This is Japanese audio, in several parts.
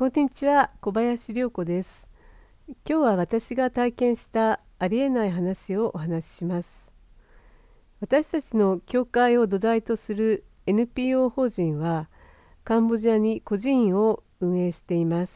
こんにちは、小林涼子です。今日は私が体験したありえない話をお話しします。私たちの教会を土台とする NPO 法人はカンボジアに孤児院を運営しています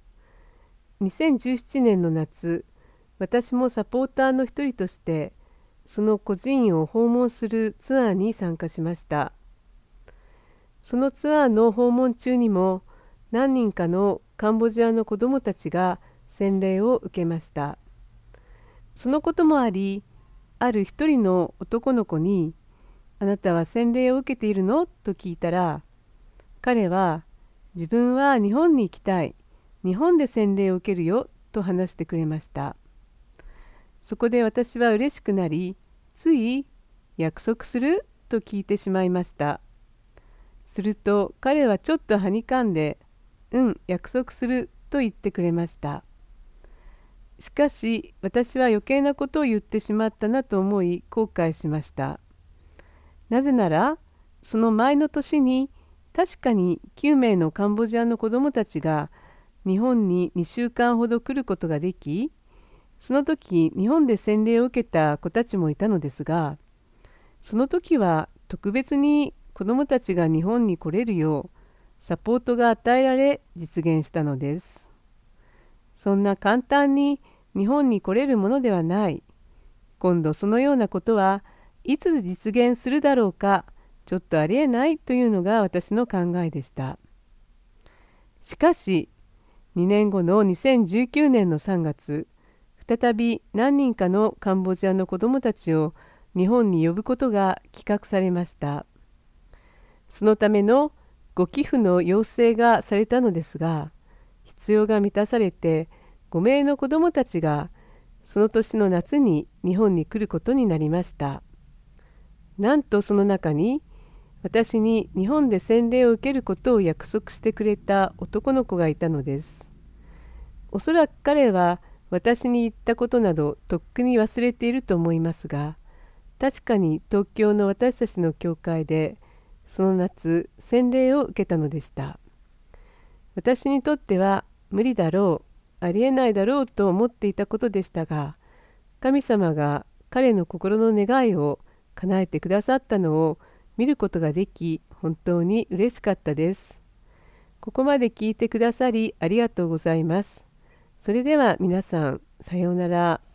。2017年の夏、私もサポーターの一人としてその孤児院を訪問するツアーに参加しました。そのツアーの訪問中にも何人かのカンボジアの子どもたちが洗礼を受けました。そのこともあり、ある一人の男の子に、あなたは洗礼を受けているのと聞いたら、彼は自分は日本に行きたい、日本で洗礼を受けるよと話してくれました。そこで私は嬉しくなり、つい約束すると聞いてしまいました。すると彼はちょっとはにかんで、約束すると言ってくれました。しかし私は余計なことを言ってしまったなと思い後悔しました。なぜならその前の年に確かに9名のカンボジアの子どもたちが日本に2週間ほど来ることができ、その時日本で洗礼を受けた子たちもいたのですが、その時は特別に子どもたちが日本に来れるようサポートが与えられ実現したのです。そんな簡単に日本に来れるものではない。今度そのようなことはいつ実現するだろうか、ちょっとありえないというのが私の考えでした。しかし2年後の2019年の3月、再び何人かのカンボジアの子どもたちを日本に呼ぶことが企画されました。そのためのご寄付の要請がされたのですが、必要が満たされて5名の子どもたちがその年の夏に日本に来ることになりました。なんとその中に私に日本で洗礼を受けることを約束してくれた男の子がいたのです。おそらく彼は私に言ったことなどとっくに忘れていると思いますが、確かに東京の私たちの教会でその夏洗礼を受けたのでした。私にとっては無理だろう、ありえないだろうと思っていたことでしたが、神様が彼の心の願いを叶えてくださったのを見ることができ、本当に嬉しかったです。ここまで聞いてくださりありがとうございます。それでは皆さん、さようなら。